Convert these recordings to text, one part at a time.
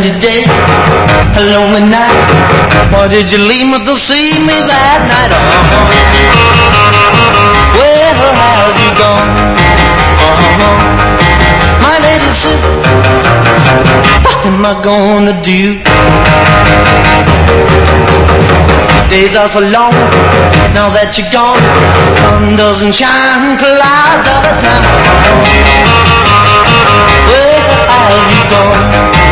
empty day, a lonely night. Why did you leave me to see me that night? Where have you gone? My little Sue, what am I gonna do? Days are so long, now that you're gone. Sun doesn't shine, clouds are the time. Where have you gone?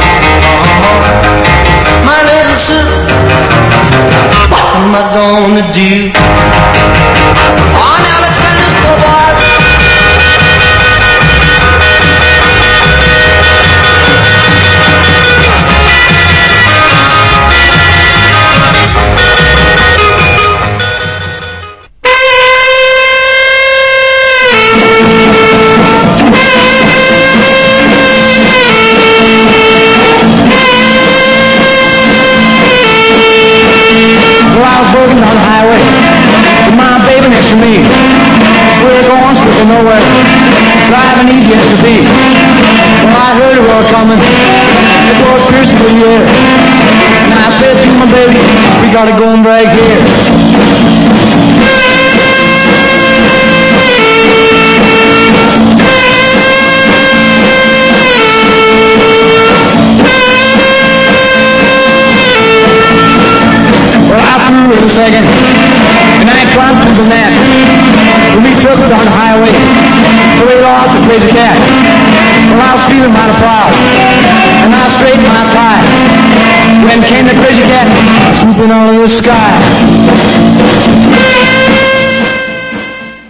My little Sue, what am I gonna do? Oh, now let's spend this, boys. On the highway with my baby next to me. We're going skipping nowhere, driving easy as could be. Well, I heard a roar coming, it was piercing the air, and I said to my baby, we gotta go and break here. Well, I threw in a second, and I dropped to the mat. When we took it on the highway, we lost a crazy cat. Well, I was feeling mighty proud, and I straightened my tie. When came the crazy cat, swooping out of the sky.